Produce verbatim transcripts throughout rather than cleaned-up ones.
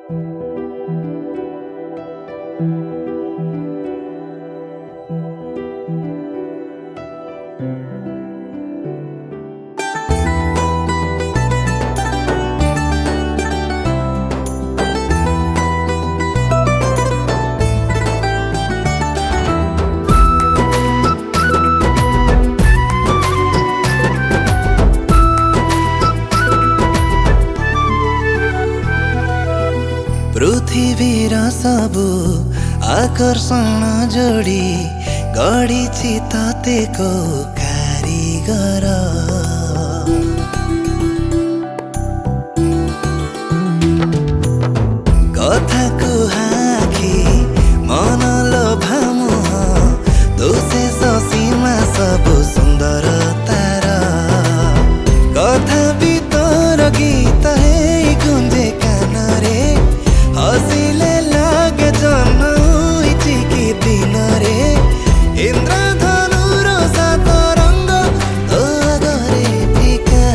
पृथ्वीर सबु आकर्षण जोड़ी गढ़ी ततेको कारीगर कथा कुहाखी मन लोभा मुह दोषे सीमा सबु सुंदर तार कथा भीतर गीत हे गुंजे कान रे हसिले लागे जन्म चिकी दिन रे इंद्रधनुर सात रंग तो आगरे फिका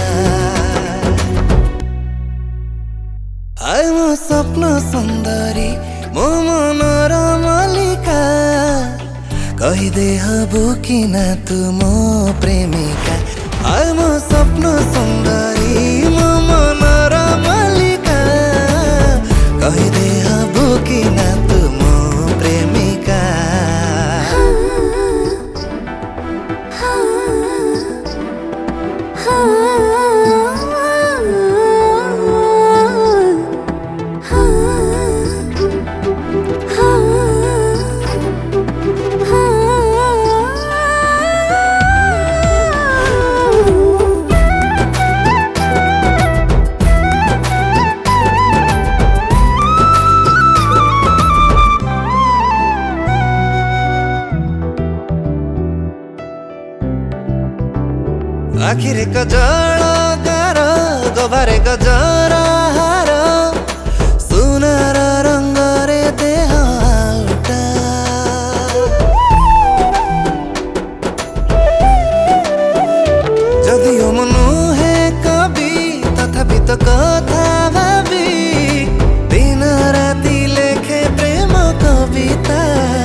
आय मो स्वप्न सुंदरी मो मनर मल्लिका कहिदे हबु कि ना तू मो प्रेमिका आय मो स्वप्न सुंदरी मो मनर मल्लिका कहिदे हबु कि ना तू मो प्रेमिका आखिरे कजल गार गभारे गजर हार सुनार रंग रे देह आउटा जदिओ मनु हे कवि तथापि तो कथा भावी दिन राति लेखे प्रेम कविता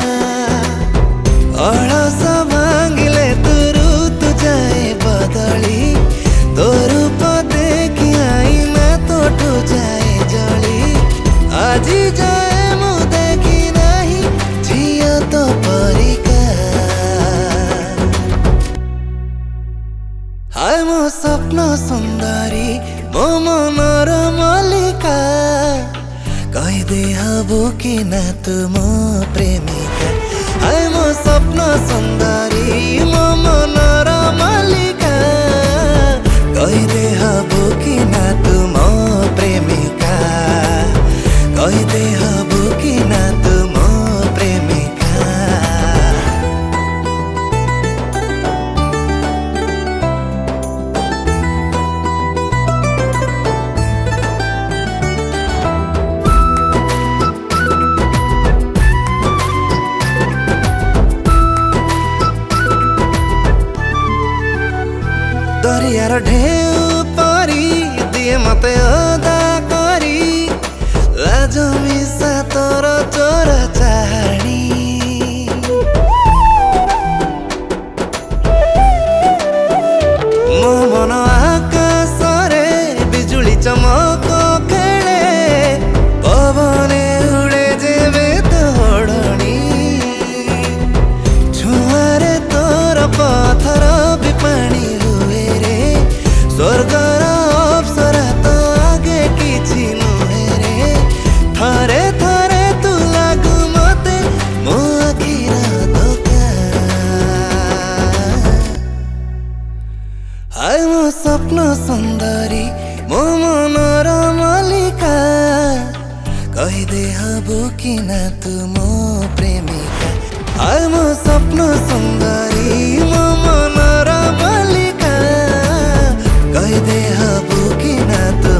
अलस भांगिले तू रुतु जाए बदली तो रूप देखी आईना तोठू जाए जली आजी जाए मु देखी नहीं झियो तो परिका हाय मो स्वप्न सुंदरी मो मनर मल्लिका कहिदे हबु कि ना तू मो प्रेमिका हाय मो स्वप्न सुंदरी मो मनर मल्लिका कहिदे हबु कि ना तू मो प्रेमिका कहिदे हबु कि ना तू मो प्रेमिका दरियार ढेउ परी दिए मते अदा करी लाज मिसा तोर चोरा चाहणी मो मन आकाश रे बिजुली चमक खेले पवने उड़े जेबे तोड़नी छुआरे तोर पथर भी पानी स्वर्गर अप्सरा तो आगे किछि नुहे रे थरे थरे तू लागु मते मो आखिर धोका हाय मो स्वप्न सुंदरी मो मनर मल्लिका कहिदे हबु कि ना तू मो प्रेमिका हाय मो स्वप्न सुंदरी मो मनर मल्लिका कहिदे हबु कि ना तू